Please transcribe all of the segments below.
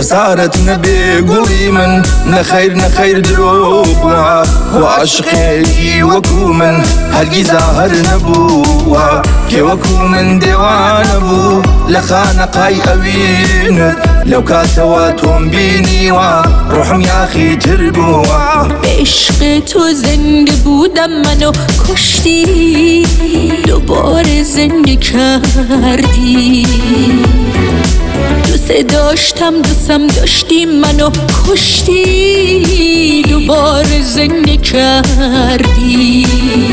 خسارت نبی گوڵی من نەخەیر نەخەیر درۆ بووە خۆ عاشقێکی وەکو من هەرگیزا هەر نەبووە کێ وەکو من دێوانە بوو لە خانەقای ئەوینت لەو کاتەوە تۆم بینیوە ڕۆحم یاخی تر بووە عشق تو زنده بودم منو کشتی دوباره زنده کردی دوست داشتم دوستم داشتی منو کشتی دوباره زنده کردی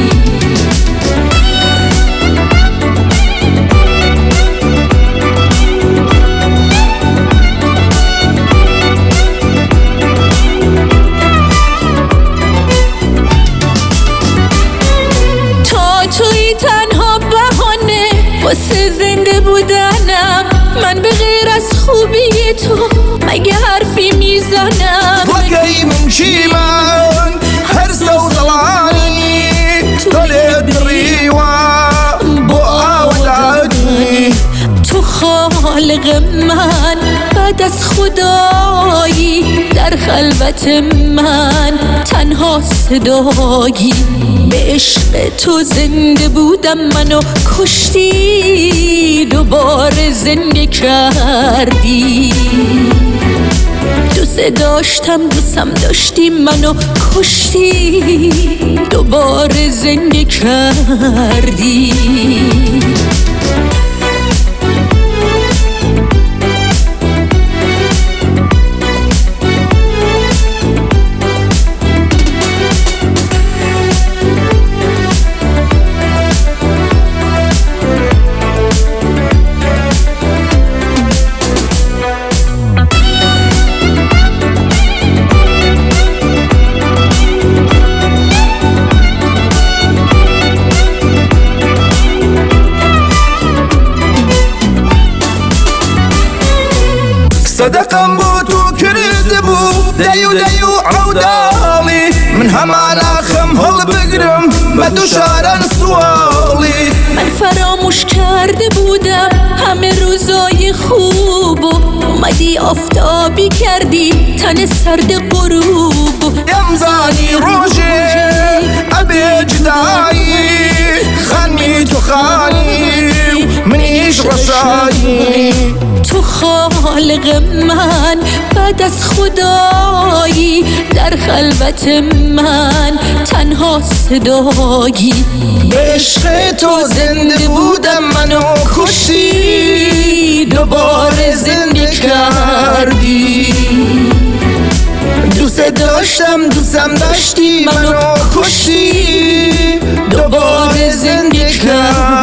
توی تنها بهانه واسه زنده بودنم من به غیر از خوبی تو مگه حرفی میزنم وەگەی من چیمان هەرسە و دڵانی تۆ لێ دڕیوە بۆ ئاودانی تو خالق من بعد از خدایی در خلوت من تنها صدایی به عشق تو زنده بودم منو کشتی دوباره زنده کردی دوست داشتم دوستم داشتی منو کشتی دوباره زنده کردی صدقم بۆ تۆ کردبوو دەی و عەوداڵی من هەمانە خەم هەڵبگرم بە دووشاران سواڵی من فراموش کرده بودم همه روزای خوب و اومدی آفتابی کردی تن سرد غروب ئەمزانی ڕۆژێ ئەبێ جدایی خەنی تو خانی منیش ڕەشایی تو خالق من بعد از خدایی در خلوت من تنها صدایی به عشق تو زنده بودم منو کشتی دوباره زنده کردی دوست داشتم دوستم داشتی منو کشتی دوباره زنده کردی